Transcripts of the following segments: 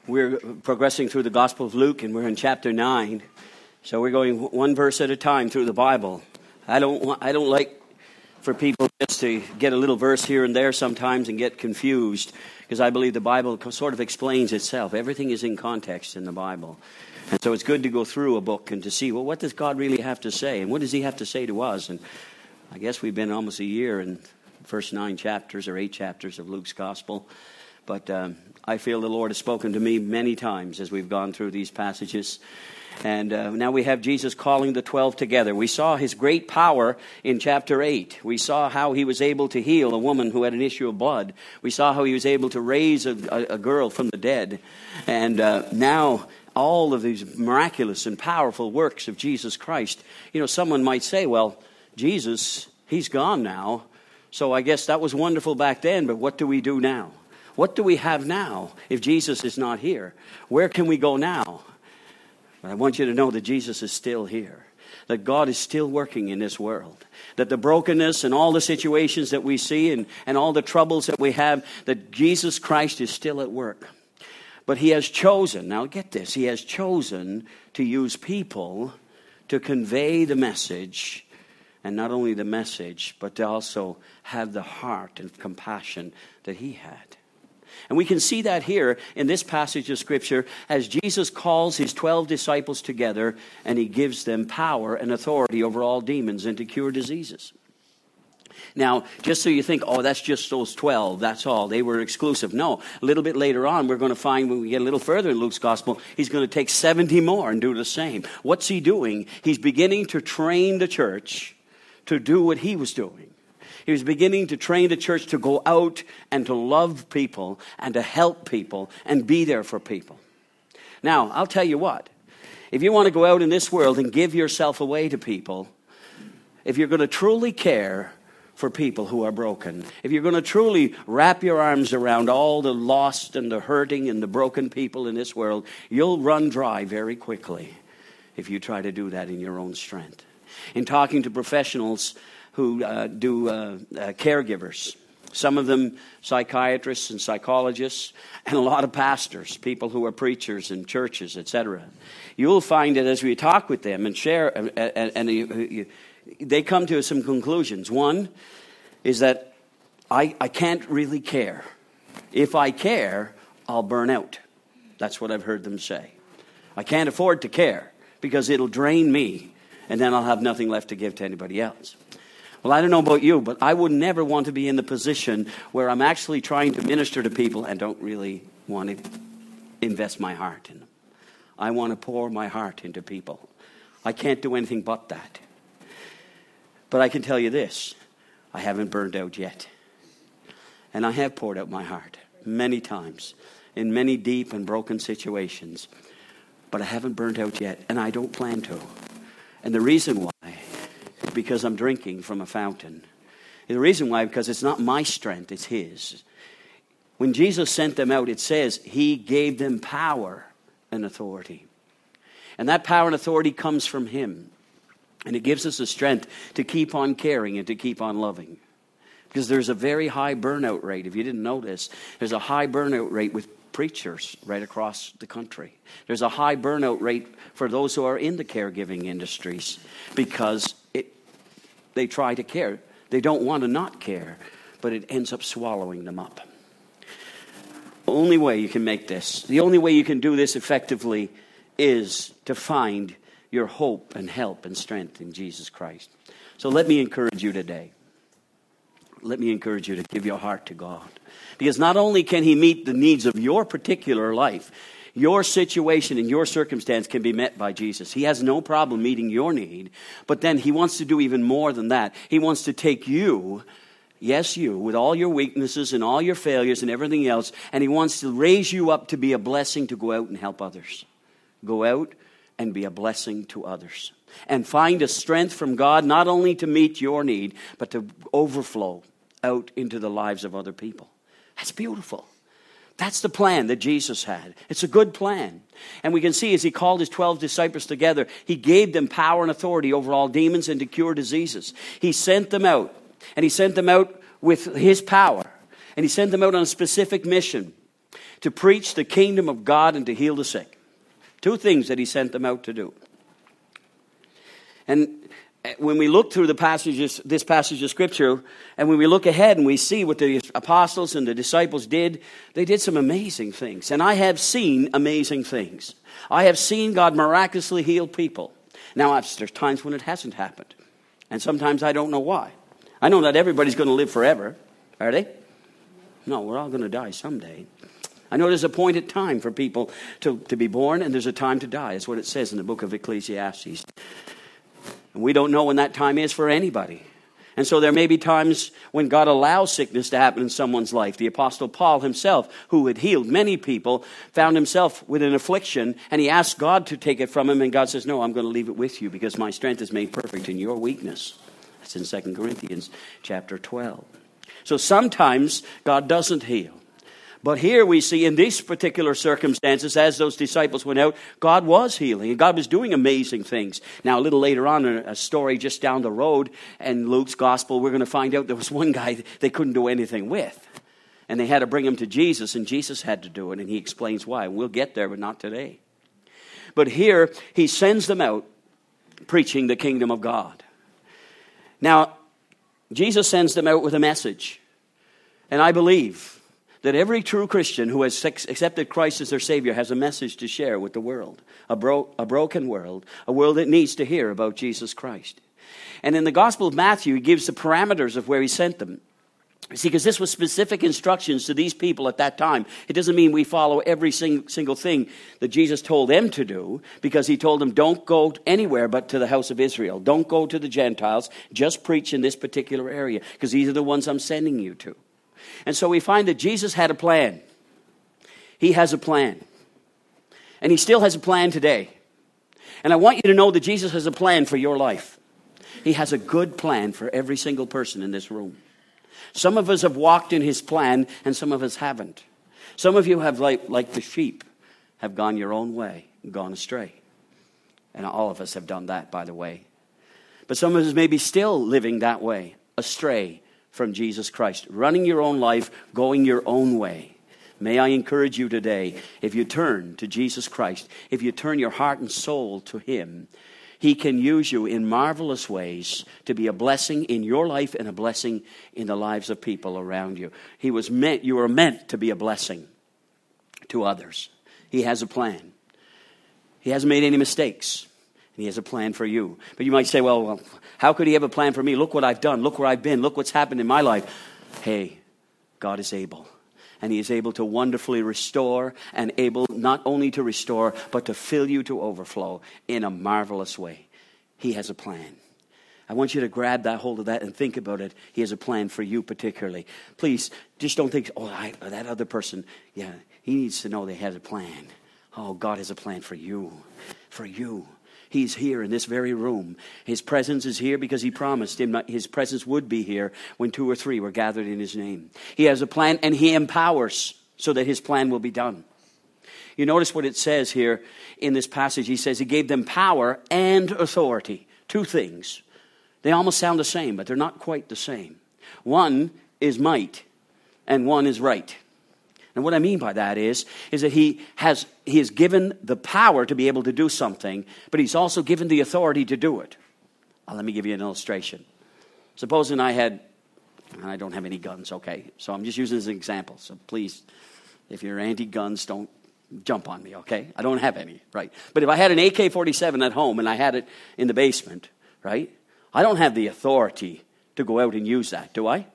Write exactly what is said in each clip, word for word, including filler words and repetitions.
We're progressing through the Gospel of Luke, and we're in chapter nine. So we're going one verse at a time through the Bible. I don't want, I don't like for people just to get a little verse here and there sometimes and get confused, because I believe the Bible sort of explains itself. Everything is in context in the Bible. And so it's good to go through a book and to see, well, what does God really have to say? And what does he have to say to us? And I guess we've been almost a year in the first nine chapters or eight chapters of Luke's Gospel. But um, I feel the Lord has spoken to me many times as we've gone through these passages. And uh, now we have Jesus calling the twelve together. We saw his great power in chapter eight. We saw how he was able to heal a woman who had an issue of blood. We saw how he was able to raise a, a, a girl from the dead. And uh, now all of these miraculous and powerful works of Jesus Christ. You know, someone might say, well, Jesus, he's gone now. So I guess that was wonderful back then, but what do we do now? What do we have now if Jesus is not here? Where can we go now? But I want you to know that Jesus is still here. That God is still working in this world. That the brokenness and all the situations that we see and, and all the troubles that we have, that Jesus Christ is still at work. But he has chosen, now get this, he has chosen to use people to convey the message. And not only the message, but to also have the heart and compassion that he had. And we can see that here in this passage of Scripture as Jesus calls his twelve disciples together and he gives them power and authority over all demons and to cure diseases. Now, just so you think, oh, that's just those twelve, that's all, they were exclusive. No, a little bit later on, we're going to find when we get a little further in Luke's Gospel, he's going to take seventy more and do the same. What's he doing? He's beginning to train the church to do what he was doing. He was beginning to train the church to go out and to love people and to help people and be there for people. Now, I'll tell you what. If you want to go out in this world and give yourself away to people, if you're going to truly care for people who are broken, if you're going to truly wrap your arms around all the lost and the hurting and the broken people in this world, you'll run dry very quickly if you try to do that in your own strength. In talking to professionals who uh, do uh, uh, caregivers. Some of them psychiatrists and psychologists, and a lot of pastors, people who are preachers in churches, et cetera. You'll find that as we talk with them and share, uh, and, and you, you, they come to some conclusions. One is that I, I can't really care. If I care, I'll burn out. That's what I've heard them say. I can't afford to care because it'll drain me, and then I'll have nothing left to give to anybody else. Well, I don't know about you, but I would never want to be in the position where I'm actually trying to minister to people and don't really want to invest my heart in them. I want to pour my heart into people. I can't do anything but that. But I can tell you this, I haven't burned out yet. And I have poured out my heart many times in many deep and broken situations. But I haven't burned out yet, and I don't plan to. And the reason why, because I'm drinking from a fountain. The reason why, because it's not my strength, it's his. When Jesus sent them out, it says he gave them power and authority. And that power and authority comes from him. And it gives us the strength to keep on caring and to keep on loving. Because there's a very high burnout rate. If you didn't notice, there's a high burnout rate with preachers right across the country. There's a high burnout rate for those who are in the caregiving industries because it, they try to care. They don't want to not care, but it ends up swallowing them up. The only way you can make this, the only way you can do this effectively is to find your hope and help and strength in Jesus Christ. So let me encourage you today. Let me encourage you to give your heart to God. Because not only can he meet the needs of your particular life, your situation and your circumstance can be met by Jesus. He has no problem meeting your need, but then he wants to do even more than that. He wants to take you, yes you, with all your weaknesses and all your failures and everything else, and he wants to raise you up to be a blessing to go out and help others. Go out and be a blessing to others. And find a strength from God not only to meet your need, but to overflow out into the lives of other people. That's beautiful. That's the plan that Jesus had. It's a good plan. And we can see as he called his twelve disciples together, he gave them power and authority over all demons and to cure diseases. He sent them out. And he sent them out with his power. And he sent them out on a specific mission to preach the kingdom of God and to heal the sick. Two things that he sent them out to do. And when we look through the passages, this passage of Scripture, and when we look ahead and we see what the apostles and the disciples did, they did some amazing things. And I have seen amazing things. I have seen God miraculously heal people. Now, there's times when it hasn't happened. And sometimes I don't know why. I know not everybody's going to live forever. Are they? No, we're all going to die someday. I know there's a point in time for people to, to be born, and there's a time to die. That's what it says in the book of Ecclesiastes. And we don't know when that time is for anybody. And so there may be times when God allows sickness to happen in someone's life. The Apostle Paul himself, who had healed many people, found himself with an affliction, and he asked God to take it from him, and God says, no, I'm going to leave it with you because my strength is made perfect in your weakness. That's in Second Corinthians chapter twelve. So sometimes God doesn't heal. But here we see in these particular circumstances, as those disciples went out, God was healing and God was doing amazing things. Now, a little later on, a story just down the road in Luke's gospel, we're going to find out there was one guy they couldn't do anything with. And they had to bring him to Jesus, and Jesus had to do it. And he explains why. We'll get there, but not today. But here, he sends them out preaching the kingdom of God. Now, Jesus sends them out with a message. And I believe that every true Christian who has accepted Christ as their Savior has a message to share with the world. A, bro- a broken world. A world that needs to hear about Jesus Christ. And in the Gospel of Matthew, he gives the parameters of where he sent them. See, because this was specific instructions to these people at that time. It doesn't mean we follow every sing- single thing that Jesus told them to do, because he told them, don't go anywhere but to the house of Israel. Don't go to the Gentiles. Just preach in this particular area, because these are the ones I'm sending you to. And so we find that Jesus had a plan. He has a plan. And he still has a plan today. And I want you to know that Jesus has a plan for your life. He has a good plan for every single person in this room. Some of us have walked in his plan, and some of us haven't. Some of you have, like, like the sheep, have gone your own way and gone astray. And all of us have done that, by the way. But some of us may be still living that way, astray from Jesus Christ, running your own life, going your own way. May I encourage you today, if you turn to Jesus Christ, if you turn your heart and soul to him, he can use you in marvelous ways to be a blessing in your life and a blessing in the lives of people around you. He was meant, you were meant to be a blessing to others. He has a plan. He hasn't made any mistakes. And he has a plan for you. But you might say, well, well, how could he have a plan for me? Look what I've done. Look where I've been. Look what's happened in my life. Hey, God is able. And he is able to wonderfully restore, and able not only to restore, but to fill you to overflow in a marvelous way. He has a plan. I want you to grab that hold of that and think about it. He has a plan for you particularly. Please, just don't think, oh, I, that other person, yeah, he needs to know they has a plan. Oh, God has a plan for you. For you. He's here in this very room. His presence is here because he promised him his presence would be here when two or three were gathered in his name. He has a plan, and he empowers so that his plan will be done. You notice what it says here in this passage. He says he gave them power and authority. Two things. They almost sound the same, but they're not quite the same. One is might, and one is right. And what I mean by that is, is that he has he has given the power to be able to do something, but he's also given the authority to do it. Well, let me give you an illustration. Supposing I had, I don't have any guns, okay? So I'm just using this as an example. So please, if you're anti-guns, don't jump on me, okay? I don't have any, right? But if I had an A K forty-seven at home and I had it in the basement, right? I don't have the authority to go out and use that, do I?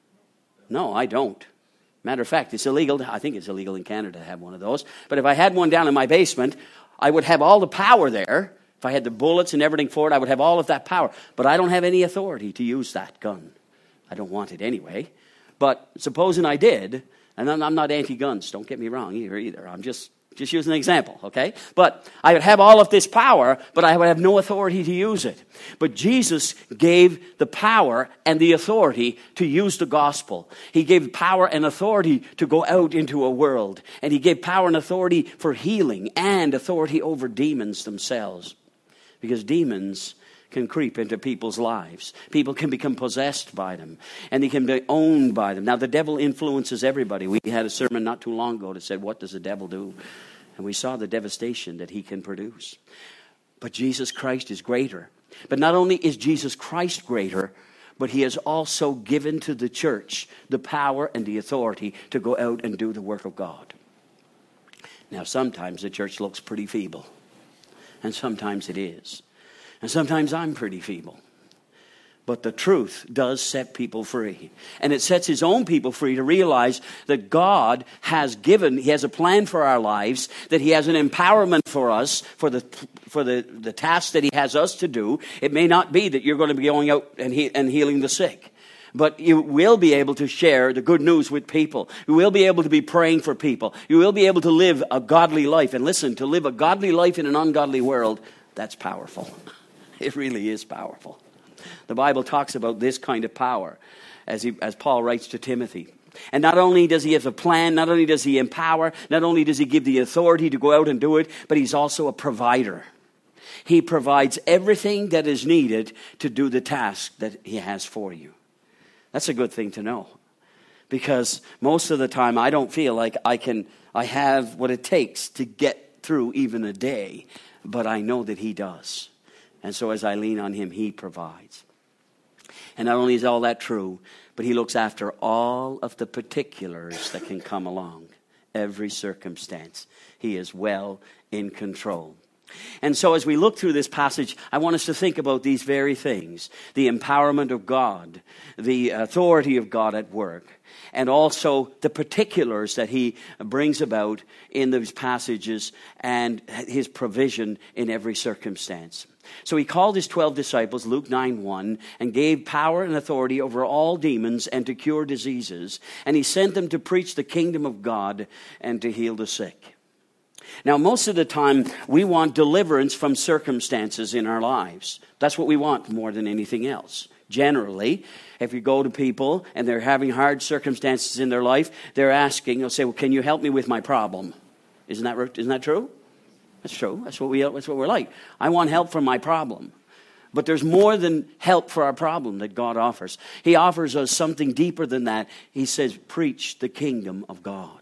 No, I don't. Matter of fact, it's illegal. I think it's illegal in Canada to have one of those. But if I had one down in my basement, I would have all the power there. If I had the bullets and everything for it, I would have all of that power. But I don't have any authority to use that gun. I don't want it anyway. But supposing I did, and I'm not anti-guns, don't get me wrong either. either. I'm just, just using an example, okay? But I would have all of this power, but I would have no authority to use it. But Jesus gave the power and the authority to use the gospel. He gave power and authority to go out into a world. And he gave power and authority for healing and authority over demons themselves. Because demons can creep into people's lives. People can become possessed by them, and they can be owned by them. Now, the devil influences everybody. We had a sermon not too long ago that said, what does the devil do? And we saw the devastation that he can produce. But Jesus Christ is greater. But not only is Jesus Christ greater, but he has also given to the church the power and the authority to go out and do the work of God. Now, sometimes the church looks pretty feeble. And sometimes it is. And sometimes I'm pretty feeble. But the truth does set people free. And it sets his own people free to realize that God has given, he has a plan for our lives, that he has an empowerment for us, for the for the, the task that he has us to do. It may not be that you're going to be going out and, he, and healing the sick. But you will be able to share the good news with people. You will be able to be praying for people. You will be able to live a godly life. And listen, to live a godly life in an ungodly world, that's powerful. It really is powerful. The Bible talks about this kind of power as, he, as Paul writes to Timothy. And not only does he have a plan, not only does he empower, not only does he give the authority to go out and do it, but he's also a provider. He provides everything that is needed to do the task that he has for you. That's a good thing to know. Because most of the time I don't feel like I can, I have what it takes to get through even a day. But I know that he does. And so as I lean on him, he provides. And not only is all that true, but he looks after all of the particulars that can come along. Every circumstance. He is well in control. And so as we look through this passage, I want us to think about these very things. The empowerment of God, the authority of God at work, and also the particulars that he brings about in those passages and his provision in every circumstance. So he called his twelve disciples, Luke nine one, and gave power and authority over all demons and to cure diseases. And he sent them to preach the kingdom of God and to heal the sick. Now, most of the time, we want deliverance from circumstances in our lives. That's what we want more than anything else. Generally, if you go to people and they're having hard circumstances in their life, they're asking, they'll say, well, can you help me with my problem? Isn't that, isn't that true? That's true. That's what, we, that's what we're like. I want help for my problem. But there's more than help for our problem that God offers. He offers us something deeper than that. He says, preach the kingdom of God.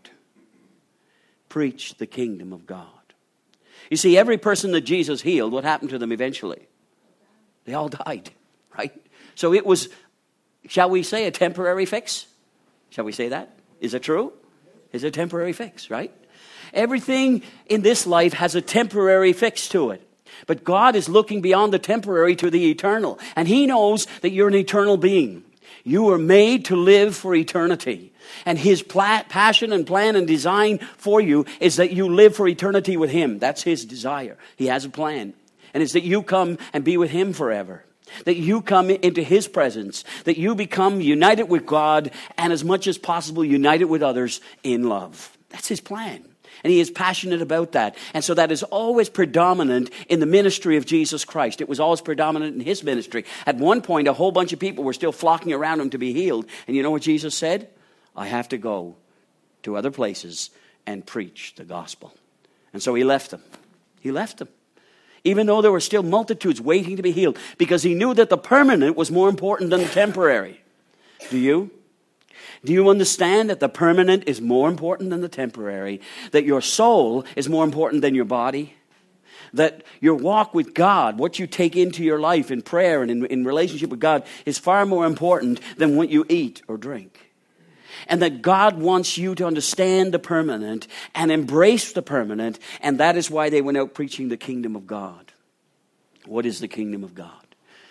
Preach the kingdom of God. You see, every person that Jesus healed, what happened to them eventually? They all died, right? So it was, shall we say, a temporary fix? Shall we say that? Is it true? It's a temporary fix, right? Everything in this life has a temporary fix to it. But God is looking beyond the temporary to the eternal. And he knows that you're an eternal being. You were made to live for eternity. And his pla- passion and plan and design for you is that you live for eternity with him. That's his desire. He has a plan. And it's that you come and be with him forever. That you come into his presence. That you become united with God and as much as possible united with others in love. That's his plan. And he is passionate about that. And so that is always predominant in the ministry of Jesus Christ. It was always predominant in his ministry. At one point, a whole bunch of people were still flocking around him to be healed. And you know what Jesus said? I have to go to other places and preach the gospel. And so he left them. He left them. Even though there were still multitudes waiting to be healed. Because he knew that the permanent was more important than the temporary. Do you? Do you understand that the permanent is more important than the temporary? That your soul is more important than your body? That your walk with God, what you take into your life in prayer and in, in relationship with God, is far more important than what you eat or drink. And that God wants you to understand the permanent and embrace the permanent. And that is why they went out preaching the kingdom of God. What is the kingdom of God?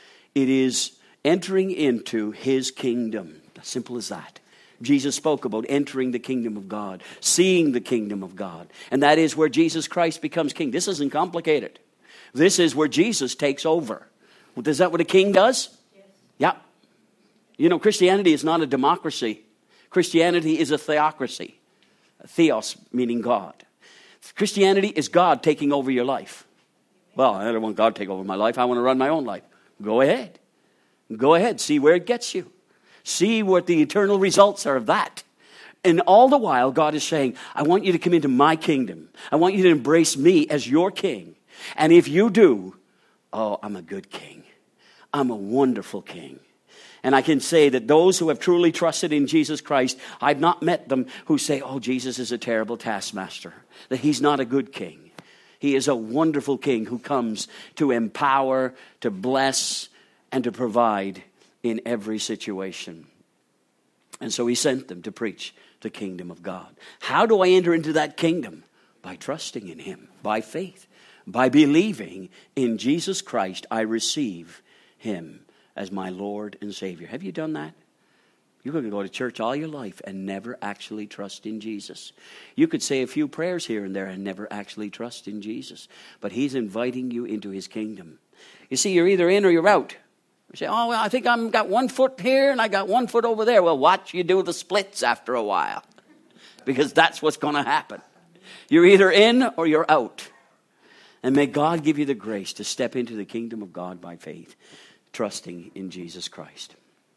It is entering into his kingdom. As simple as that. Jesus spoke about entering the kingdom of God, seeing the kingdom of God. And that is where Jesus Christ becomes king. This isn't complicated. This is where Jesus takes over. Well, is that what a king does? Yes. Yeah. You know, Christianity is not a democracy. Christianity is a theocracy. Theos meaning God. Christianity is God taking over your life. Well, I don't want God to take over my life. I want to run my own life. Go ahead. Go ahead. See where it gets you. See what the eternal results are of that. And all the while, God is saying, I want you to come into my kingdom. I want you to embrace me as your king. And if you do, oh, I'm a good king. I'm a wonderful king. And I can say that those who have truly trusted in Jesus Christ, I've not met them who say, oh, Jesus is a terrible taskmaster, that he's not a good king. He is a wonderful king who comes to empower, to bless, and to provide in every situation. And so he sent them to preach the kingdom of God. How do I enter into that kingdom? By trusting in him, by faith, by believing in Jesus Christ. I receive him as my Lord and Savior. Have you done that? You could go to church all your life and never actually trust in Jesus. You could say a few prayers here and there and never actually trust in Jesus. But he's inviting you into his kingdom. You see, you're either in or you're out. You say, oh, well, I think I've got one foot here and I got one foot over there. Well, watch you do the splits after a while. Because that's what's going to happen. You're either in or you're out. And may God give you the grace to step into the kingdom of God by faith, trusting in Jesus Christ.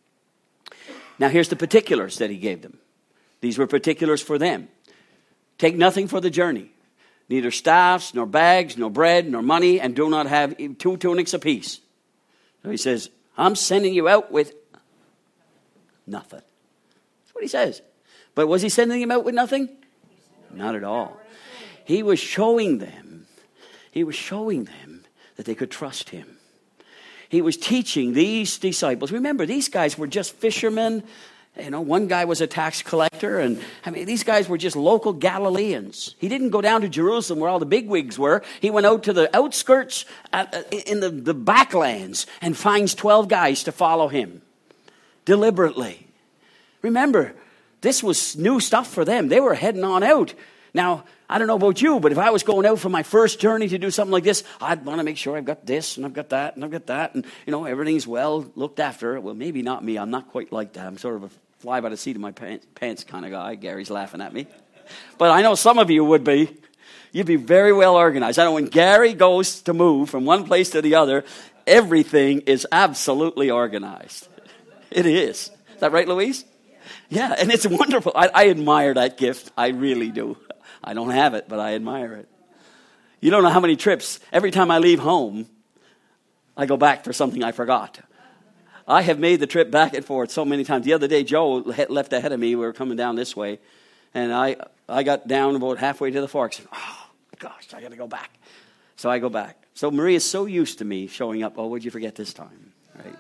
Now here's the particulars that he gave them. These were particulars for them. Take nothing for the journey. Neither staffs, nor bags, nor bread, nor money, and do not have two tunics apiece. So he says, I'm sending you out with nothing. That's what he says. But was he sending them out with nothing? Not at all. He was showing them, he was showing them that they could trust him. He was teaching these disciples. Remember, these guys were just fishermen. You know, one guy was a tax collector. And I mean, these guys were just local Galileans. He didn't go down to Jerusalem where all the bigwigs were. He went out to the outskirts uh, in the, the backlands and finds twelve guys to follow him deliberately. Remember, this was new stuff for them. They were heading on out. Now, I don't know about you, but if I was going out for my first journey to do something like this, I'd want to make sure I've got this and I've got that and I've got that. And, you know, everything's well looked after. Well, maybe not me. I'm not quite like that. I'm sort of a fly by the seat of my pants, pants kind of guy. Gary's laughing at me. But I know some of you would be. You'd be very well organized. I know when Gary goes to move from one place to the other, everything is absolutely organized. It is. Is that right, Louise? Yeah, and it's wonderful. I, I admire that gift. I really do. I don't have it, but I admire it. You don't know how many trips. Every time I leave home, I go back for something I forgot. I have made the trip back and forth so many times. The other day, Joe left ahead of me. We were coming down this way. And I, I got down about halfway to the Forks. Oh, gosh, I got to go back. So I go back. So Maria's so used to me showing up. Oh, what'd you forget this time? Right?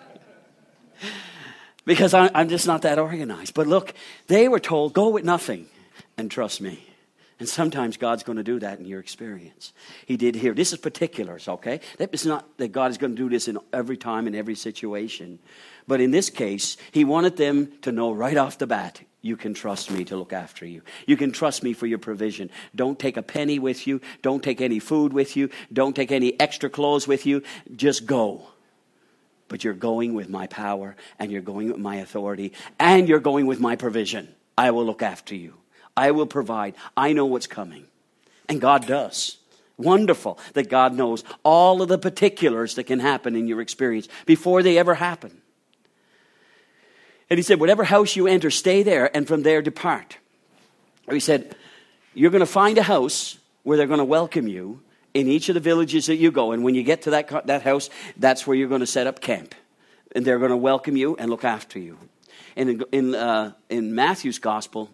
Because I, I'm just not that organized. But look, they were told, go with nothing and trust me. And sometimes God's going to do that in your experience. He did here. This is particulars, okay? That is not that God is going to do this in every time, in every situation. But in this case, he wanted them to know right off the bat, you can trust me to look after you. You can trust me for your provision. Don't take a penny with you. Don't take any food with you. Don't take any extra clothes with you. Just go. But you're going with my power, and you're going with my authority, and you're going with my provision. I will look after you. I will provide. I know what's coming. And God does. Wonderful that God knows all of the particulars that can happen in your experience before they ever happen. And he said, whatever house you enter, stay there, and from there depart. Or he said, you're going to find a house where they're going to welcome you in each of the villages that you go. And when you get to that, that house, that's where you're going to set up camp. And they're going to welcome you and look after you. And in, in, uh, in Matthew's gospel,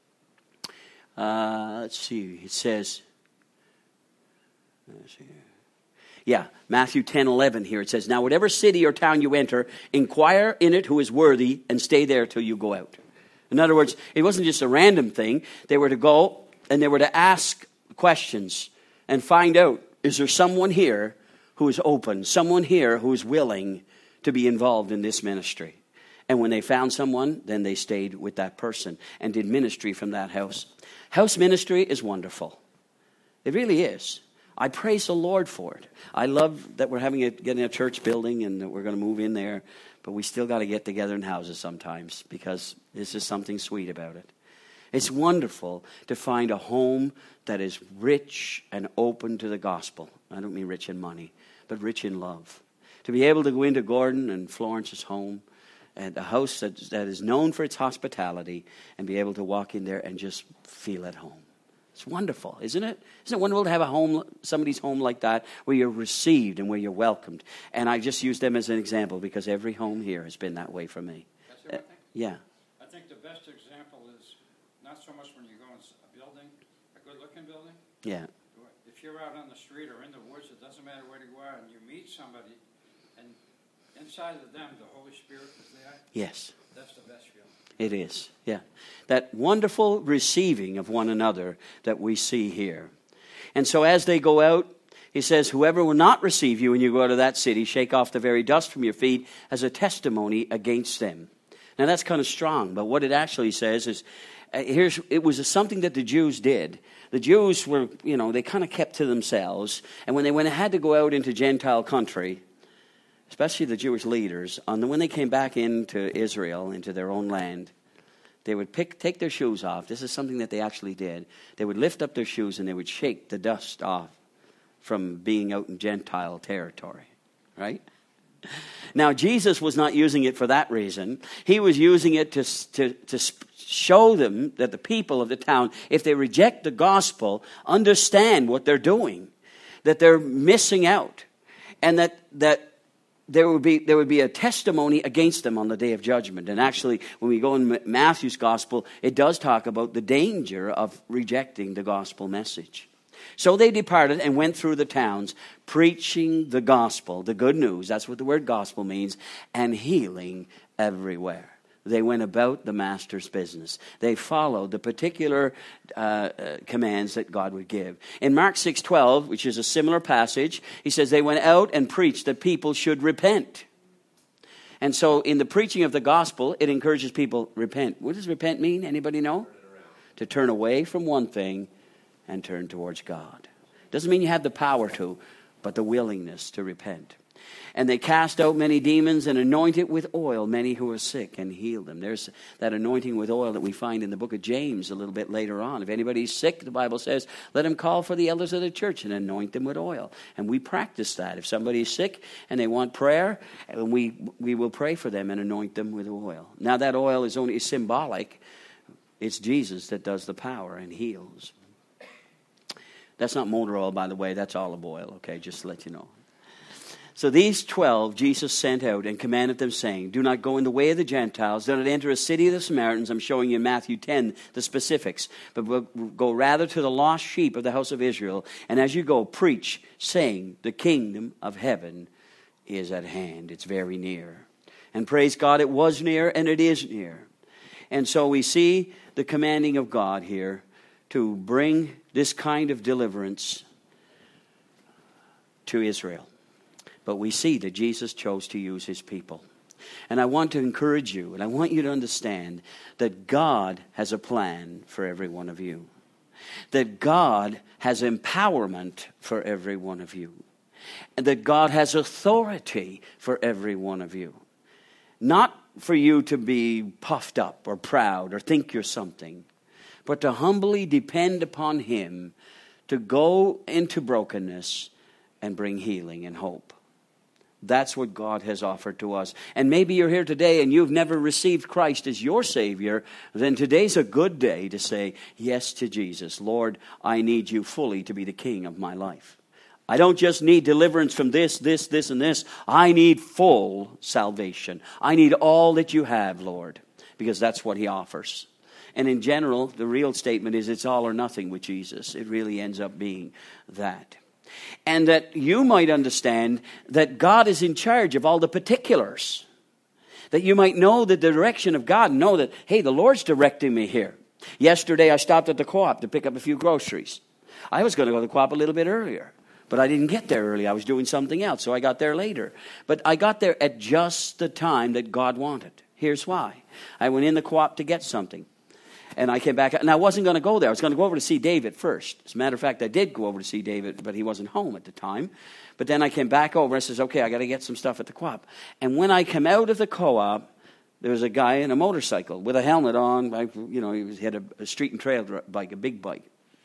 Uh, let's see, it says, let's see, yeah, Matthew ten eleven here. It says, now whatever city or town you enter, inquire in it who is worthy and stay there till you go out. In other words, it wasn't just a random thing. They were to go and they were to ask questions and find out, is there someone here who is open, someone here who is willing to be involved in this ministry? And when they found someone, then they stayed with that person and did ministry from that house. House ministry is wonderful. It really is. I praise the Lord for it. I love that we're having a, getting a church building and that we're going to move in there. But we still got to get together in houses sometimes because there's just something sweet about it. It's wonderful to find a home that is rich and open to the gospel. I don't mean rich in money, but rich in love. To be able to go into Gordon and Florence's home, and a house that, that is known for its hospitality, and be able to walk in there and just feel at home. It's wonderful, isn't it? Isn't it wonderful to have a home, somebody's home like that, where you're received and where you're welcomed? And I just use them as an example because every home here has been that way for me. That's what I think. Uh, yeah. I think the best example is not so much when you go in a building, a good-looking building. Yeah. If you're out on the street or in the woods, it doesn't matter where you are, and you meet somebody, and inside of them, the Holy Spirit is there. Yes. That's the best feeling. It is, yeah. That wonderful receiving of one another that we see here. And so as they go out, he says, whoever will not receive you when you go out of that city, shake off the very dust from your feet as a testimony against them. Now that's kind of strong, but what it actually says is, uh, here's it was something that the Jews did. The Jews were, you know, they kind of kept to themselves. And when they went, had to go out into Gentile country, especially the Jewish leaders, on the, when they came back into Israel, into their own land, they would pick, take their shoes off. This is something that they actually did. They would lift up their shoes and they would shake the dust off from being out in Gentile territory, right? Now, Jesus was not using it for that reason. He was using it to, to, to show them that the people of the town, if they reject the gospel, understand what they're doing, that they're missing out, and that that there would be there would be a testimony against them on the day of judgment. And actually, when we go in Matthew's gospel, it does talk about the danger of rejecting the gospel message. So they departed and went through the towns, preaching the gospel, the good news, that's what the word gospel means, and healing everywhere. They went about the master's business. They followed the particular uh, uh, commands that God would give. In Mark six twelve, which is a similar passage, he says they went out and preached that people should repent. And so in the preaching of the gospel, it encourages people, repent. What does repent mean? Anybody know? To turn away from one thing and turn towards God. Doesn't mean you have the power to, but the willingness to repent. And they cast out many demons and anointed with oil many who were sick and healed them. There's that anointing with oil that we find in the book of James a little bit later on. If anybody's sick, the Bible says, let him call for the elders of the church and anoint them with oil. And we practice that. If somebody's sick and they want prayer, we, we will pray for them and anoint them with oil. Now that oil is only symbolic. It's Jesus that does the power and heals. That's not motor oil, by the way. That's olive oil, okay, just to let you know. So these twelve Jesus sent out and commanded them, saying, do not go in the way of the Gentiles. Do not enter a city of the Samaritans. I'm showing you in Matthew ten the specifics. But go rather to the lost sheep of the house of Israel. And as you go, preach, saying, the kingdom of heaven is at hand. It's very near. And praise God, it was near and it is near. And so we see the commanding of God here to bring this kind of deliverance to Israel. But we see that Jesus chose to use his people. And I want to encourage you, and I want you to understand that God has a plan for every one of you. That God has empowerment for every one of you. And that God has authority for every one of you. Not for you to be puffed up or proud or think you're something, but to humbly depend upon him to go into brokenness and bring healing and hope. That's what God has offered to us. And maybe you're here today and you've never received Christ as your Savior. Then today's a good day to say yes to Jesus. Lord, I need you fully to be the King of my life. I don't just need deliverance from this, this, this, and this. I need full salvation. I need all that you have, Lord, because that's what he offers. And in general, the real statement is it's all or nothing with Jesus. It really ends up being that. And that you might understand that God is in charge of all the particulars. That you might know the direction of God and know that, hey, the Lord's directing me here. Yesterday I stopped at the co-op to pick up a few groceries. I was going to go to the co-op a little bit earlier, but I didn't get there early. I was doing something else, so I got there later. But I got there at just the time that God wanted. Here's why. I went in the co-op to get something. And I came back, and I wasn't going to go there. I was going to go over to see David first. As a matter of fact, I did go over to see David, but he wasn't home at the time. But then I came back over and I says, okay, I got to get some stuff at the co-op. And when I came out of the co-op, there was a guy in a motorcycle with a helmet on. I, you know, he, was, he had a, a street and trail bike, a big bike.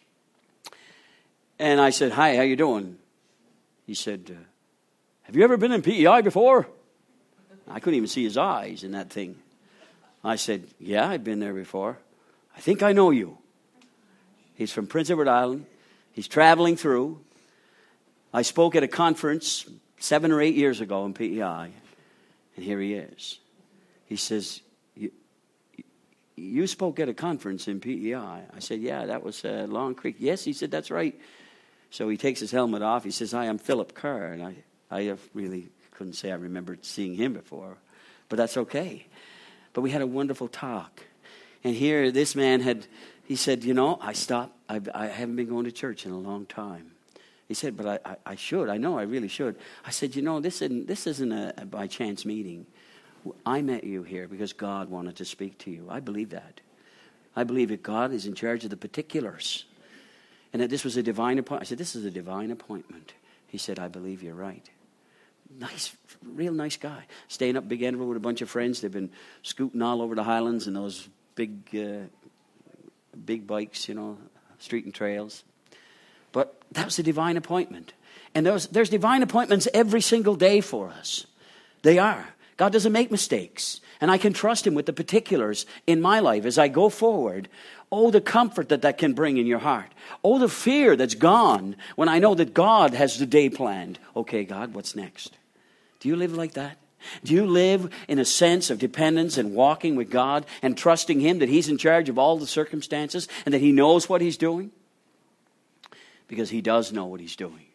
And I said, hi, how you doing? He said, uh, have you ever been in P E I before? I couldn't even see his eyes in that thing. I said, yeah, I've been there before. I think I know you. He's from Prince Edward Island. He's traveling through. I spoke at a conference seven or eight years ago in P E I, and here he is. He says, you, you spoke at a conference in P E I. I said, yeah, that was uh, Long Creek. Yes, he said, that's right. So he takes his helmet off. He says, hi, I'm Philip Kerr. And I, I really couldn't say I remembered seeing him before, but that's okay. But we had a wonderful talk. And here this man had, he said, you know, I stopped. I, I haven't been going to church in a long time. He said, but I, I, I should. I know I really should. I said, you know, this isn't, this isn't a, a by chance meeting. I met you here because God wanted to speak to you. I believe that. I believe that God is in charge of the particulars. And that this was a divine appointment. I said, this is a divine appointment. He said, I believe you're right. Nice, real nice guy. Staying up Big Edinburgh with a bunch of friends. They've been scooting all over the Highlands in those big, uh, big bikes, you know, street and trails. But that was a divine appointment. And there's, there's divine appointments every single day for us. They are. God doesn't make mistakes. And I can trust him with the particulars in my life as I go forward. Oh, the comfort that that can bring in your heart. Oh, the fear that's gone when I know that God has the day planned. Okay, God, what's next? Do you live like that? Do you live in a sense of dependence and walking with God and trusting him that he's in charge of all the circumstances and that he knows what he's doing? Because he does know what he's doing.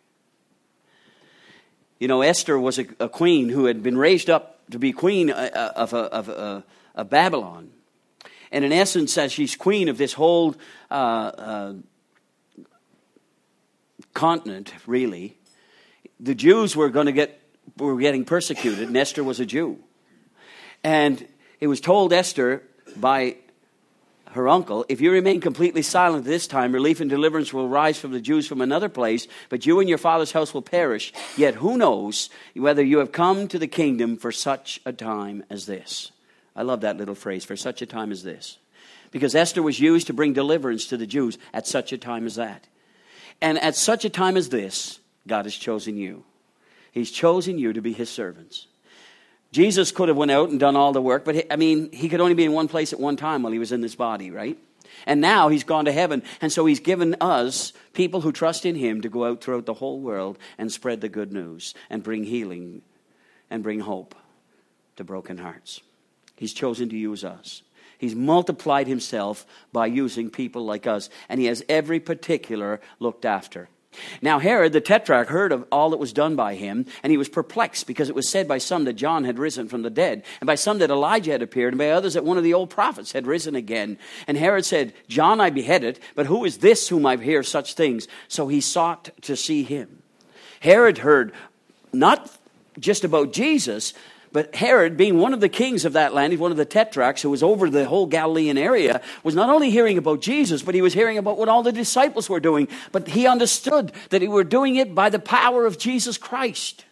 You know, Esther was a, a queen who had been raised up to be queen of, of, of, of Babylon. And in essence, as she's queen of this whole uh, uh, continent, really, the Jews were going to get were getting persecuted, and Esther was a Jew. And it was told Esther by her uncle, if you remain completely silent this time, relief and deliverance will rise from the Jews from another place, but you and your father's house will perish. Yet who knows whether you have come to the kingdom for such a time as this. I love that little phrase, for such a time as this. Because Esther was used to bring deliverance to the Jews at such a time as that. And at such a time as this, God has chosen you. He's chosen you to be his servants. Jesus could have went out and done all the work, but he, I mean, he could only be in one place at one time while he was in this body, right? And now he's gone to heaven, and so he's given us, people who trust in him, to go out throughout the whole world and spread the good news and bring healing and bring hope to broken hearts. He's chosen to use us. He's multiplied himself by using people like us, and he has every particular looked after. Now Herod the Tetrarch heard of all that was done by him, and he was perplexed, because it was said by some that John had risen from the dead, and by some that Elijah had appeared, and by others that one of the old prophets had risen again. And Herod said, John I beheaded, but who is this whom I hear such things? So he sought to see him. Herod heard not just about Jesus, but Herod, being one of the kings of that land, he's one of the tetrarchs who was over the whole Galilean area, was not only hearing about Jesus, but he was hearing about what all the disciples were doing. But he understood that they were doing it by the power of Jesus Christ.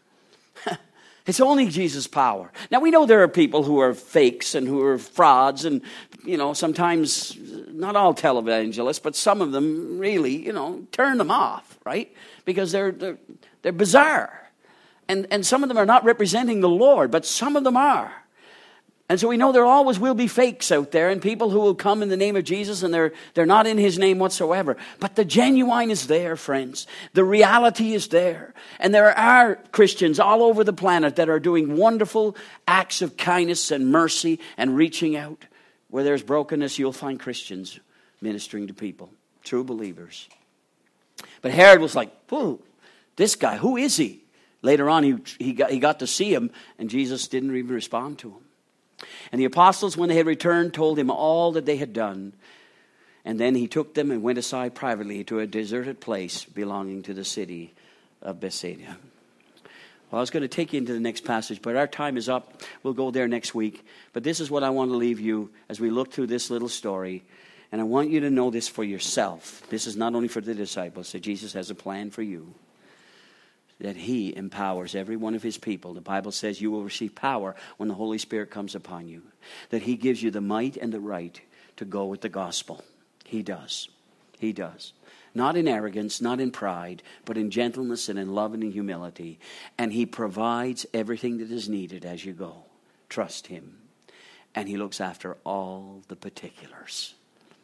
It's only Jesus' power. Now, we know there are people who are fakes and who are frauds, and, you know, sometimes, not all televangelists, but some of them really, you know, turn them off, right? Because they're they're, they're bizarre. And, and some of them are not representing the Lord, but some of them are. And so we know there always will be fakes out there and people who will come in the name of Jesus and they're, they're not in his name whatsoever. But the genuine is there, friends. The reality is there. And there are Christians all over the planet that are doing wonderful acts of kindness and mercy and reaching out. Where there's brokenness, you'll find Christians ministering to people, true believers. But Herod was like, whoa, this guy, who is he? Later on, he, he, got, he got to see him, and Jesus didn't even respond to him. And the apostles, when they had returned, told him all that they had done. And then he took them and went aside privately to a deserted place belonging to the city of Bethsaida. Well, I was going to take you into the next passage, but our time is up. We'll go there next week. But this is what I want to leave you as we look through this little story. And I want you to know this for yourself. This is not only for the disciples, that Jesus has a plan for you. That he empowers every one of his people. The Bible says you will receive power when the Holy Spirit comes upon you. That he gives you the might and the right to go with the gospel. He does. He does. Not in arrogance, not in pride, but in gentleness and in love and in humility. And he provides everything that is needed as you go. Trust him. And he looks after all the particulars.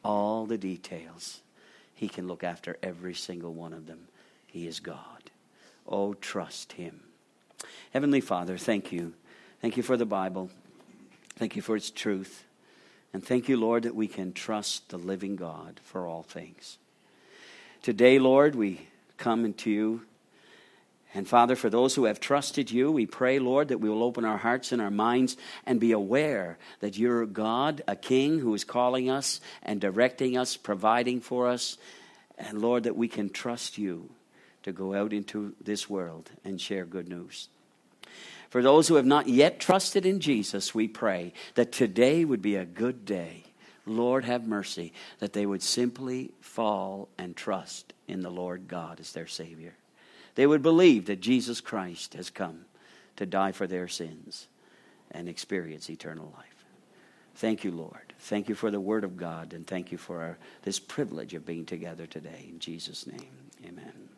all the details. He can look after every single one of them. He is God. Oh, trust him. Heavenly Father, thank you. Thank you for the Bible. Thank you for its truth. And thank you, Lord, that we can trust the living God for all things. Today, Lord, we come into you. And Father, for those who have trusted you, we pray, Lord, that we will open our hearts and our minds and be aware that you're God, a King who is calling us and directing us, providing for us. And Lord, that we can trust you to go out into this world and share good news. For those who have not yet trusted in Jesus, we pray that today would be a good day. Lord, have mercy, that they would simply fall and trust in the Lord God as their Savior. They would believe that Jesus Christ has come to die for their sins and experience eternal life. Thank you, Lord. Thank you for the Word of God, and thank you for our, this privilege of being together today. In Jesus' name, amen.